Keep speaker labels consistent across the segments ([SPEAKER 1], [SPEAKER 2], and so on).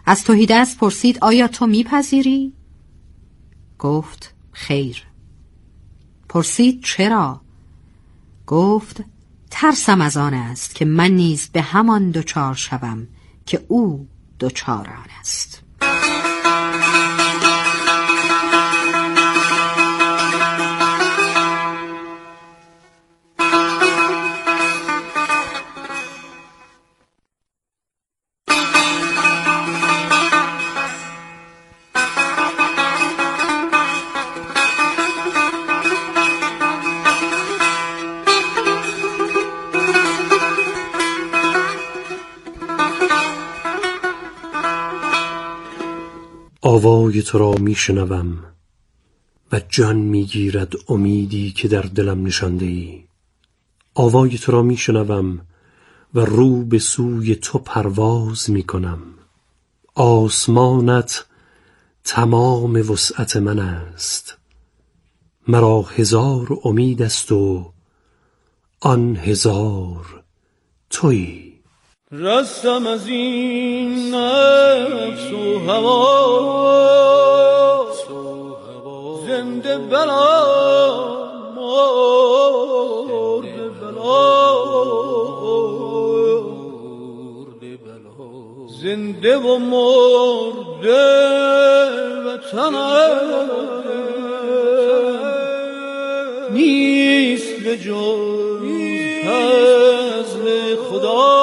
[SPEAKER 1] از تهیدست پرسید آیا تو میپذیری؟ گفت خیر. پرسید چرا؟ گفت ترسم از آن است که من نیز به همان دچار شوم که او دچار آن است.
[SPEAKER 2] آوای تو را می شنوم و جان می گیرد امیدی که در دلم نشانده ای. آوای تو را می شنوم و رو به سوی تو پرواز می کنم. آسمانت تمام وسعت من است، مرا هزار امید است و آن هزار تویی.
[SPEAKER 3] رستم از این نفس و هوا زنده بلا مرده بلا، زنده و مرده وطنم نیست به جز فضل خدا.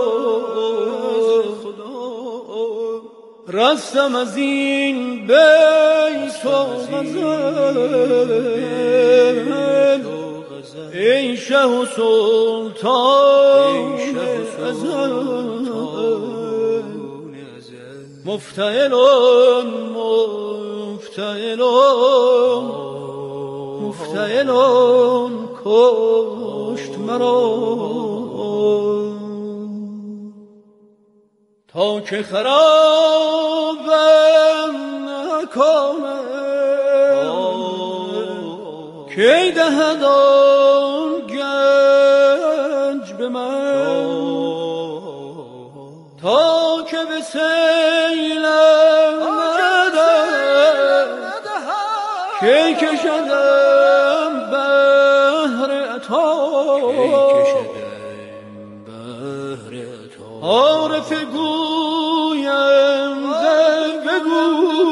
[SPEAKER 3] رستم از این بیت و غزل ای شه و سلطان ازل، مفتعلون مفتعلون مفتعلون کشت مرا، تا که خرابم نکنه کی دهد آن گنج به من، تا که به سیلم ندهد کی کشدم بحر عطا. عارف گویم بگو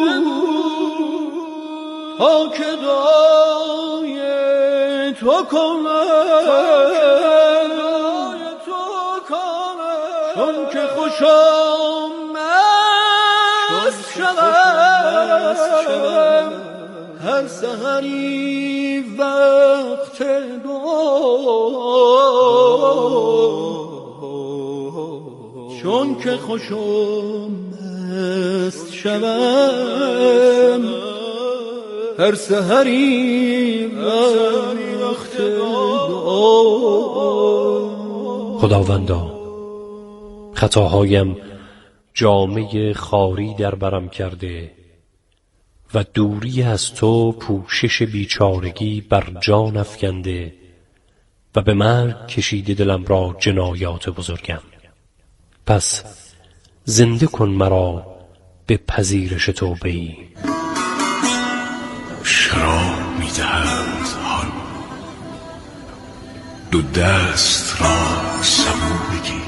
[SPEAKER 3] تا که دعای تو کنم، چون که خوشم مست شدم هر سحری وقت دعا، چون که خوشم مست شوم هر سحری وقت دعا.
[SPEAKER 2] خداوندا، خطاهایم جامه خاری در برم کرده و دوری از تو پوشش بیچارگی بر جان افکنده و به مرگ کشیده دلم را جنایات بزرگم. پس زنده کن مرا به پذیرش توبه‌ای.
[SPEAKER 4] شراب می‌دهند حال، دو دست را سبو بگیر،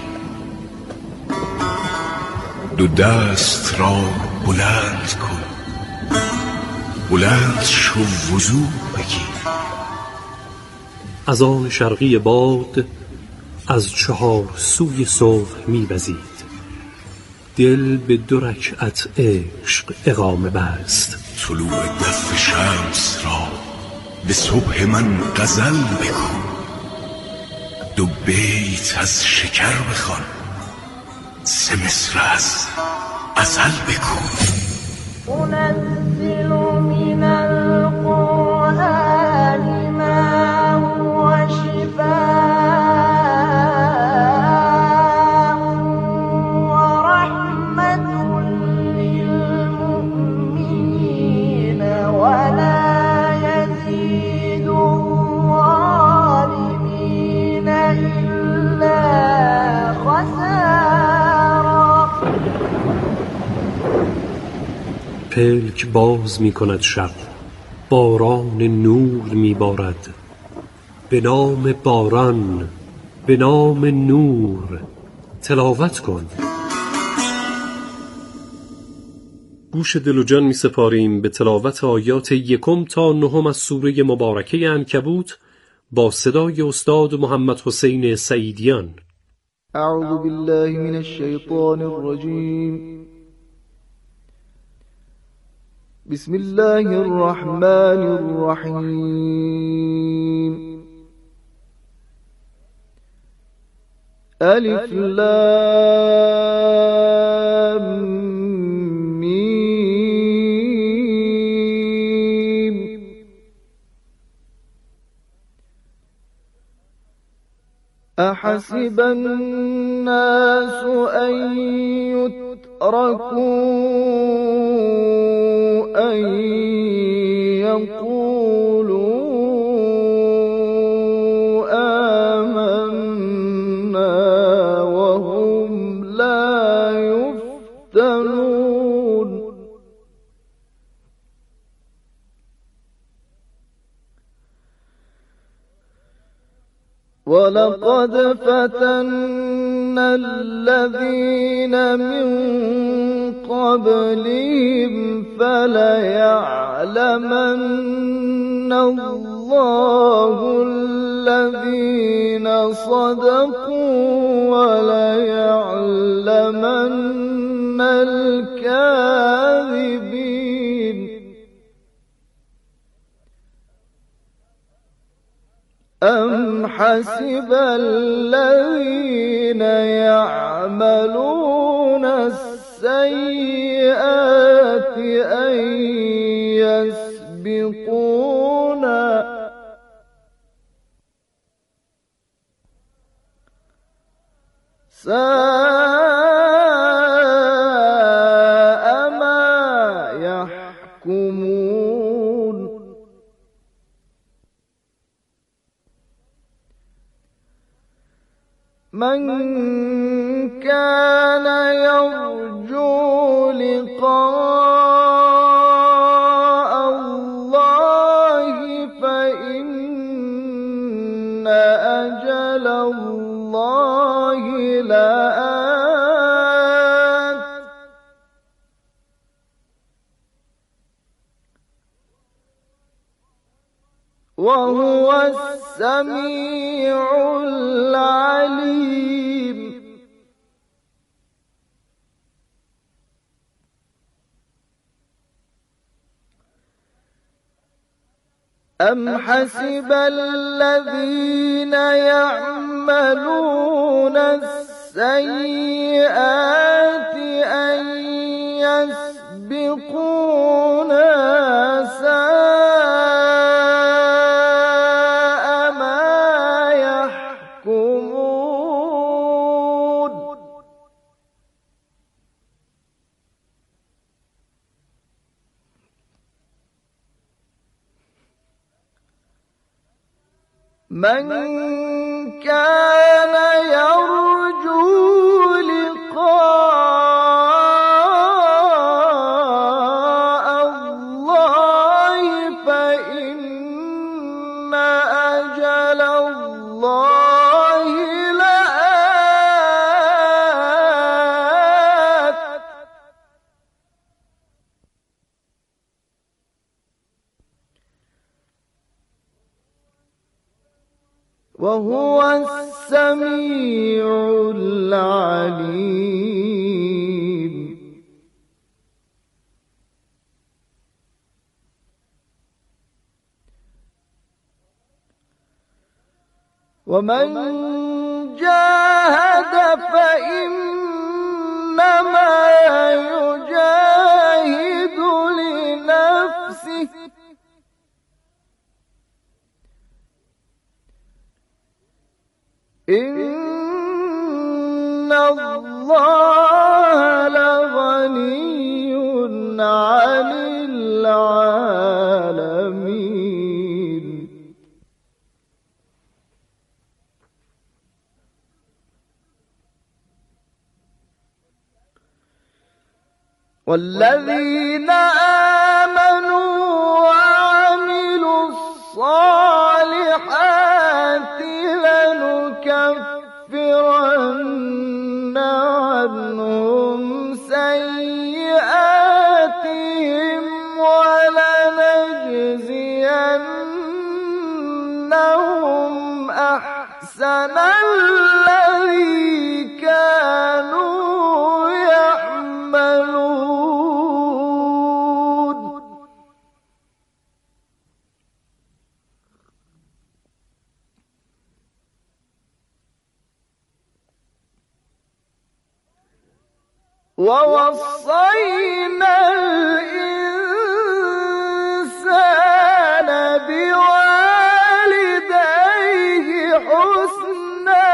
[SPEAKER 4] دو دست را بلند کن، بلند شو وضو بگیر.
[SPEAKER 2] از آن شرقی باد از چهار سوی صبح می‌وزید، دل به 2 رکعت عشق اقامه بست.
[SPEAKER 4] طلوع دف شمس را به صبح من غزل بگو، 2 بیت از شکر بخوان، 3 مصرع از غزل بگو.
[SPEAKER 5] أنزل من القرآن ما هو شفاء ورحمة للمؤمنين ولا يزيد الظالمين إلا خسارا.
[SPEAKER 2] پلک باز می کند شب، باران نور می بارد. به نام باران، به نام نور تلاوت کن. گوش دل و جان می سپاریم به تلاوت آیات 1 تا 9 از سوره مبارکه عنکبوت با صدای استاد محمد حسین سعیدیان.
[SPEAKER 3] اعوذ بالله من الشیطان الرجیم. بسم الله الرحمن الرحیم. الف لام میم. احسب الناس ان يتركوا ان يقولوا آمنا وهم لا يفتنون. ولقد فتنا الذين من قبلهم فليعلمن الله الذين صدقوا وليعلمن الكاذبين. أم حسب الذين يعملون السيئات أن يسبقونا ساء ما يحكمون. من كان يرجو لقاء الله فإن أجل الله لآت. وهو السميع العليم. أم حسب الذين يعملون السيئات أن يسبقونا ساء ما يحكمون. من كان يرجو لقاء الله فإن أجل الله لآت. وهو السميع العليم. ومن جاهد فإنما يجاهد لنفسه إن الله لغني عن العالمين. والذين آمنوا وعملوا الصالحات لنكفرن عنهم سيئاتهم ولنجزينهم أحسن الذي كانوا يعملون. ووصينا الإنسان بوالديه حسنا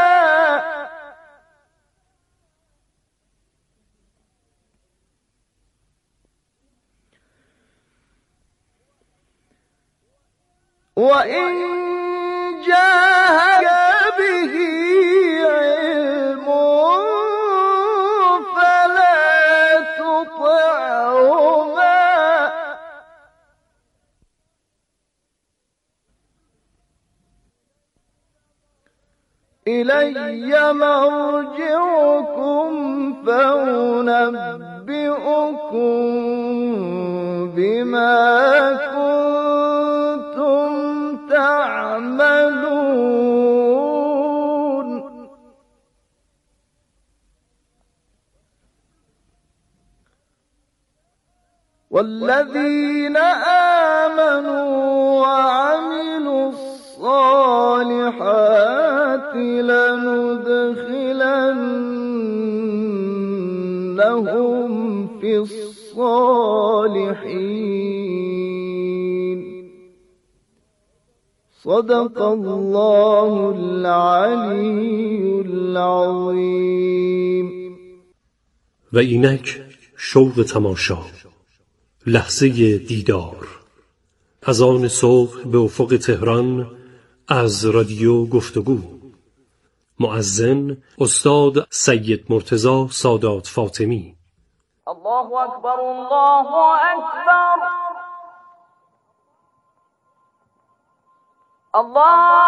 [SPEAKER 3] وإن جاهدك به علم فلا تطعهما إلي مرجعكم فأنبئكم بما كنتم تعملون. والذين آمنوا وعملوا الصالحات لندخلنهم في الصالحين. صدق الله العلی العظیم.
[SPEAKER 2] و اینک شوق تماشا، لحظه دیدار، از آن صبح به افق تهران، از رادیو گفتگو. مؤذن استاد سید مرتضی سادات فاطمی.
[SPEAKER 5] الله اکبر الله اکبر الله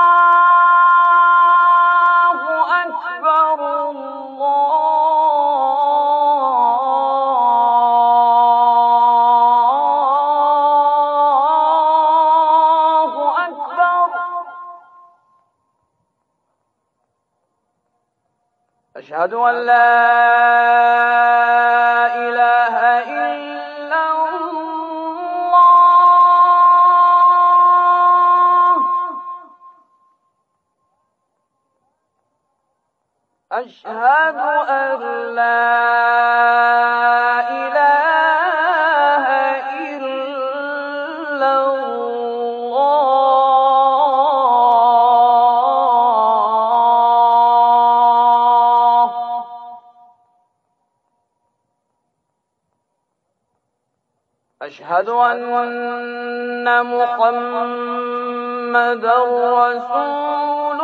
[SPEAKER 5] اکبر الله اکبر. اشهد ان لا اله الا الله. اشهد ان لا اله الا الله. أشهد أن محمدا رسول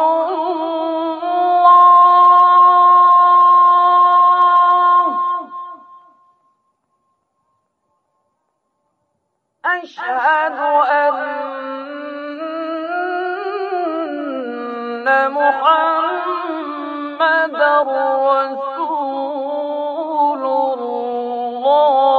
[SPEAKER 5] الله. أشهد أن محمدا رسول الله.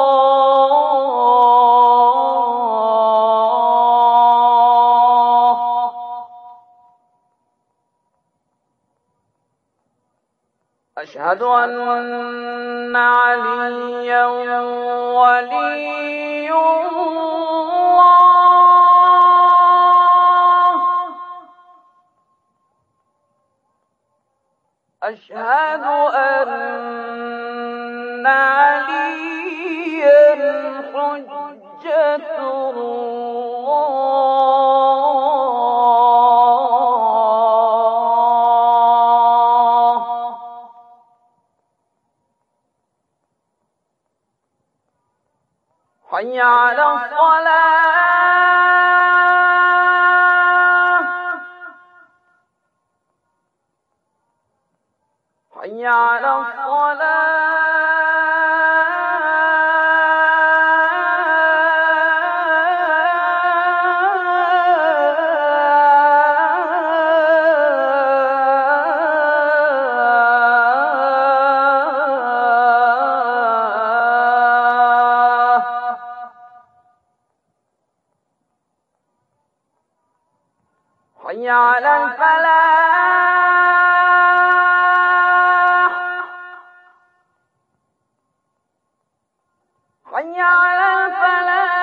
[SPEAKER 5] أشهد أن عليا ولي الله. أشهد أن عليا حجة الله. حي على الصلاة. حي على الصلاة. حي على الفلاح حي على الفلاح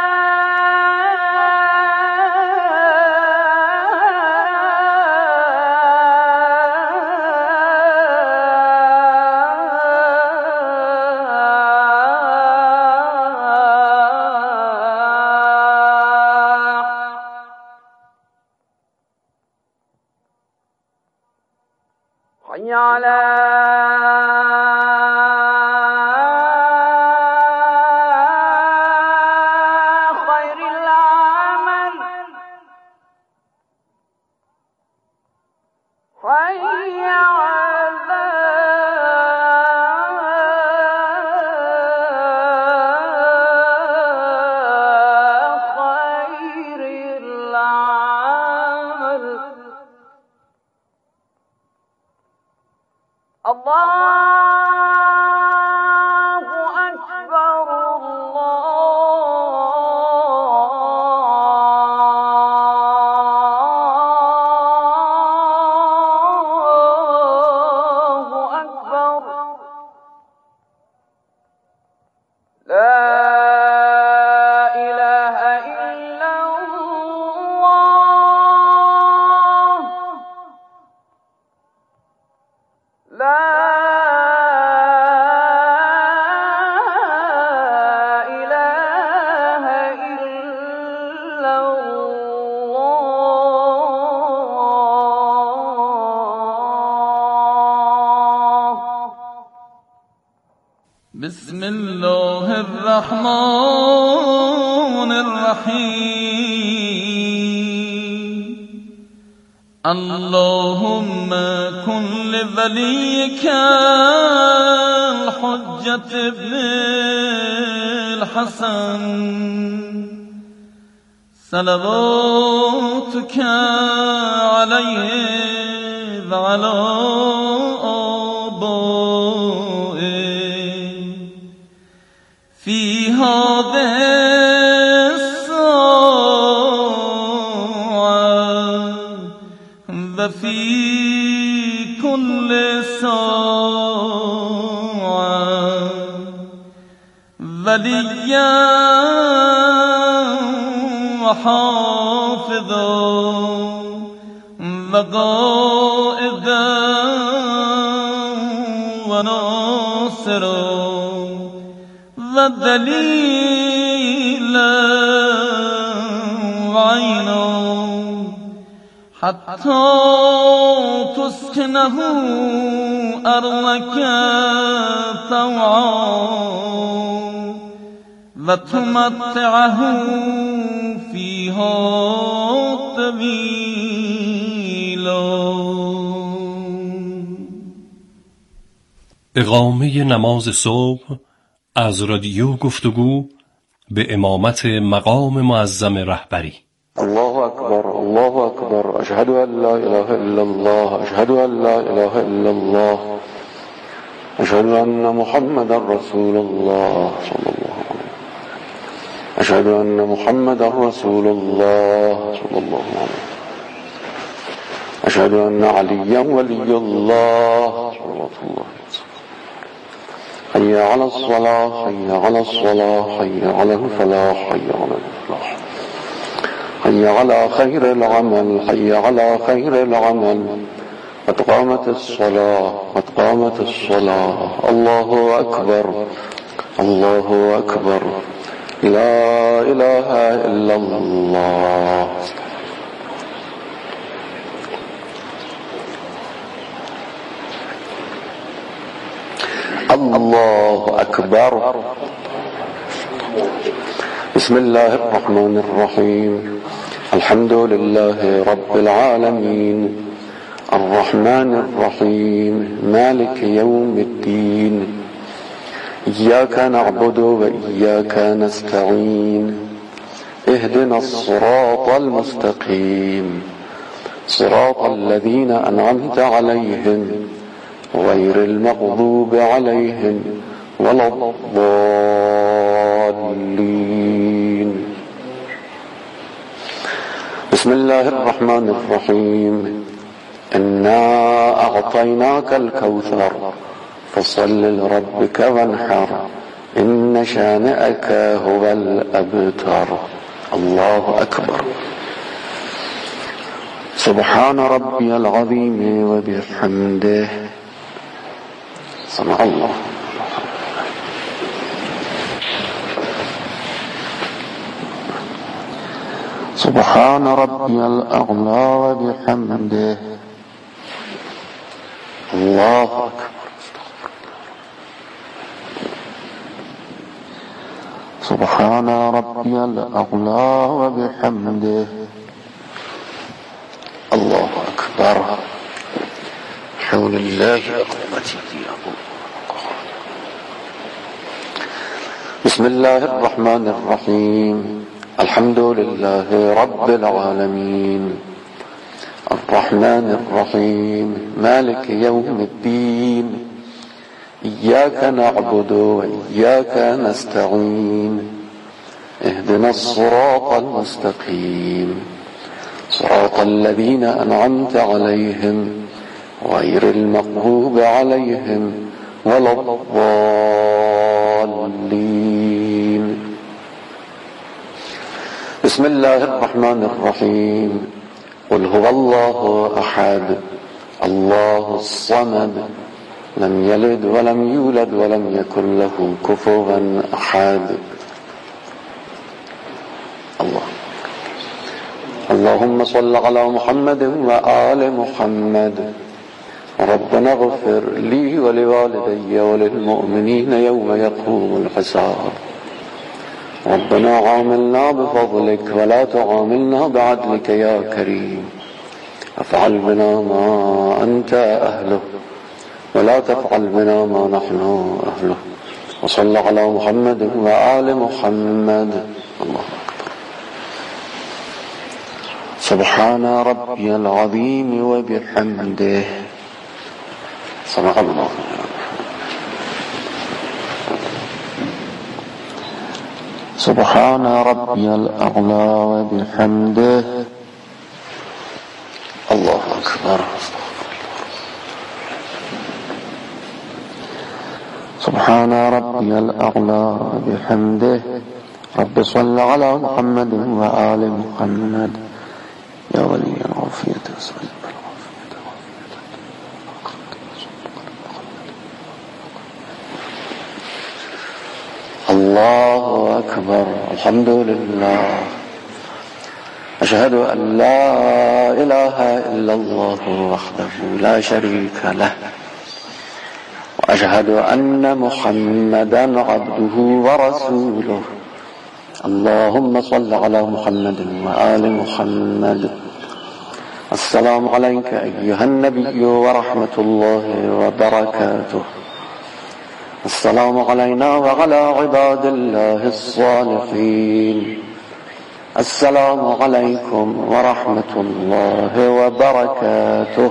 [SPEAKER 5] حي على خير العمل حي على خير العمل الله أكبر الله أكبر لا إله إلا الله لا إله إلا الله
[SPEAKER 6] بسم الله الرحمن الرحيم اللهم كن لوليك الحجة ابن الحسن صلواتك عليه وعلى آبائه في هذه الساعة وفي كل ساعة وليا وحافظا وقائدا وناصرا ودليلا وعينا حتى تسكنه أرضك طوعا وتمتعه فيها طويلا.
[SPEAKER 2] اقامه نماز صبح از رادیو گفتگو به امامت مقام معظم رهبری.
[SPEAKER 7] الله أكبر الله أكبر أشهد أن لا إله إلا الله أشهد أن لا إله إلا الله أشهد أن محمد رسول الله صلى الله عليه وسلم أشهد أن محمد رسول الله صلى الله عليه وسلم أشهد أن عليا ولي الله صلى الله عليه وسلم حي على الصلاة حي على الصلاة حي على الفلاح حي على الفلاح حي على خير العمل حي على خير العمل قد قامت الصلاة قد قامت الصلاة الله أكبر الله أكبر لا إله إلا الله. الله أكبر. بسم الله الرحمن الرحيم الحمد لله رب العالمين الرحمن الرحيم مالك يوم الدين إياك نعبد وإياك نستعين اهدنا الصراط المستقيم صراط الذين أنعمت عليهم غير المغضوب عليهم ولا الضالين. بسم الله الرحمن الرحيم إنا أعطيناك الكوثر فصل لربك وانحر إن شانئك هو الأبتر. الله أكبر. سبحان ربي العظيم وبحمده. سمع الله. سبحان ربي الأعلى وبحمده. الله أكبر. سبحان ربي الأعلى وبحمده. الله أكبر. حول الله قوتي. بسم الله الرحمن الرحيم الحمد لله رب العالمين الرحمن الرحيم مالك يوم الدين إياك نعبد وإياك نستعين اهدنا الصراط المستقيم صراط الذين أنعمت عليهم غير المغضوب عليهم ولا الضالين. بسم الله الرحمن الرحيم قل هو الله أحد الله الصمد لم يلد ولم يولد ولم يكن له كفوا أحد. الله. اللهم صل على محمد وآل محمد. ربنا اغفر لي ولوالدي وللمؤمنين يوم يقوم الحساب. ربنا عاملنا بفضلك ولا تعاملنا بعدلك يا كريم. افعل بنا ما أنت أهله ولا تفعل بنا ما نحن أهله. وصل على محمد وآل محمد. الله أكبر. سبحان ربي العظيم وبحمده. سمع الله. سبحان ربي الأعلى وبحمده. الله أكبر. سبحان ربي الأعلى وبحمده. رب صل على محمد وآل محمد يا ولي العافية. الله أكبر. الحمد لله. أشهد أن لا إله إلا الله وحده لا شريك له وأشهد أن محمدا عبده ورسوله. اللهم صل على محمد وآل محمد. السلام عليك أيها النبي ورحمة الله وبركاته. السلام علينا وعلى عباد الله الصالحين. السلام عليكم ورحمة الله وبركاته.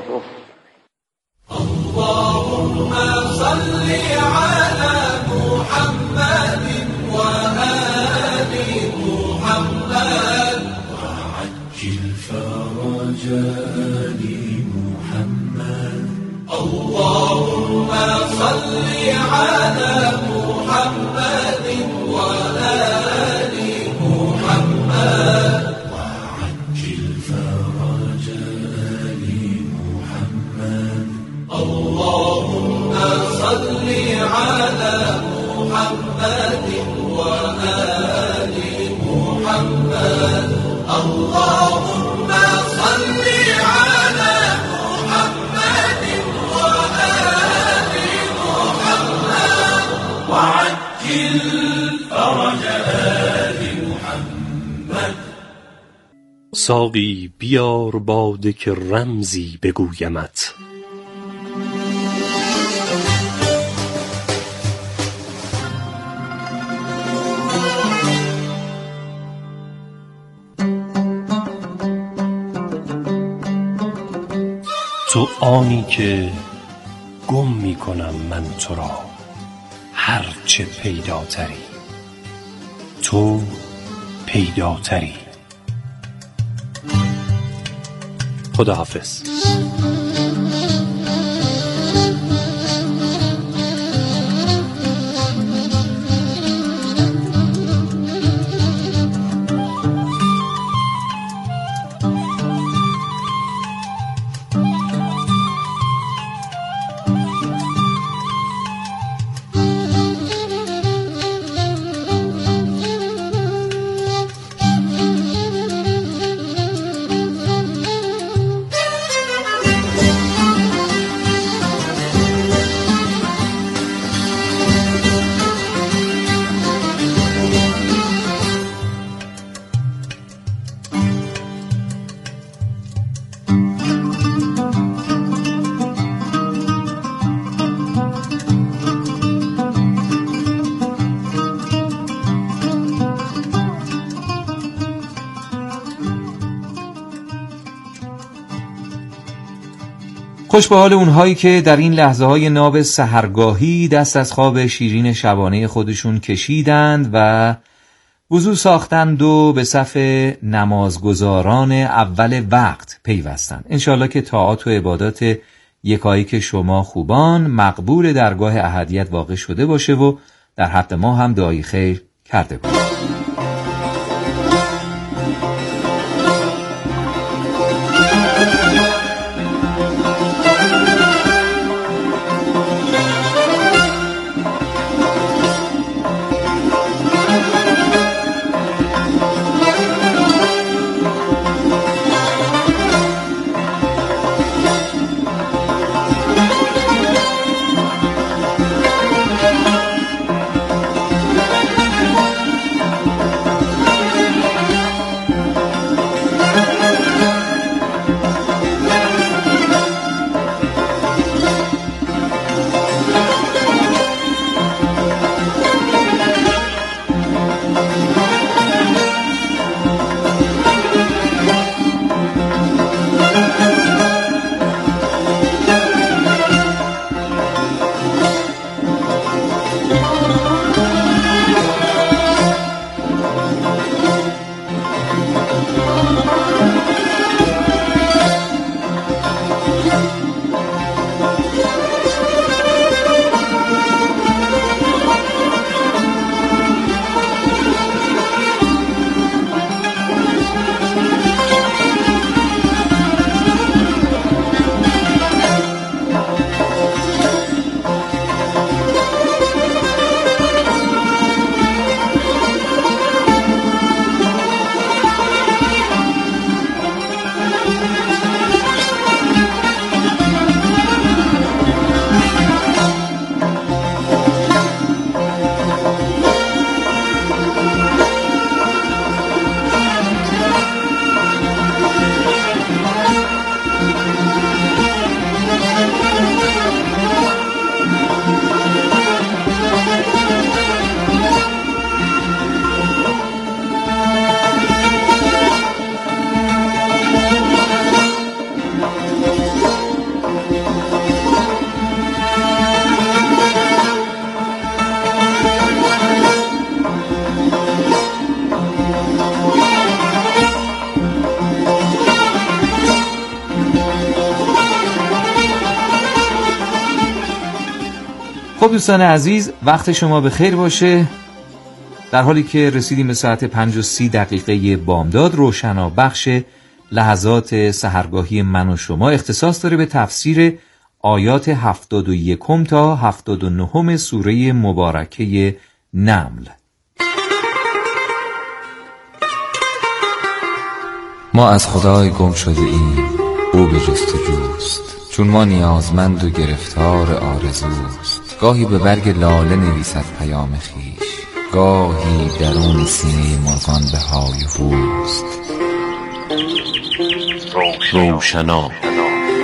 [SPEAKER 8] اللهم صل على محمد وآل محمد وعجل فرج آل محمد. اللهم صل على محمد وآل محمد وعجل فرج آل محمد. اللهم صل على محمد وآل محمد. اللهم صل على محمد وآل محمد وعجل فرج آل محمد.
[SPEAKER 2] ساقی بیار باده که رمزی بگویمت. تو آنی که گم می کنم من تو را هرچه پیداتری، تو پیداتری. خداحافظ.
[SPEAKER 9] خوش به حال اونهایی که در این لحظه های ناب سحرگاهی دست از خواب شیرین شبانه خودشون کشیدند و وضو ساختند و به صف نمازگزاران اول وقت پیوستند. انشالله که طاعات و عبادات یکایک شما خوبان مقبول درگاه احدیت واقع شده باشه و در حق ما هم دعای خیر کرده باشه. خب دوستان عزیز، وقت شما به خیر باشه. در حالی که رسیدیم به ساعت 5:30 بامداد، روشنابخش لحظات سحرگاهی من و شما اختصاص داره به تفسیر آیات 71 تا 79 سوره مبارکه نمل.
[SPEAKER 10] ما از خدای گم شده ایم، او به جستجوست، چون ما نیازمند و گرفتار آرزوست. گاهی به برگ لاله نویسد پیام خویش، گاهی درون سینه مرغان به های هوست.
[SPEAKER 2] روشنا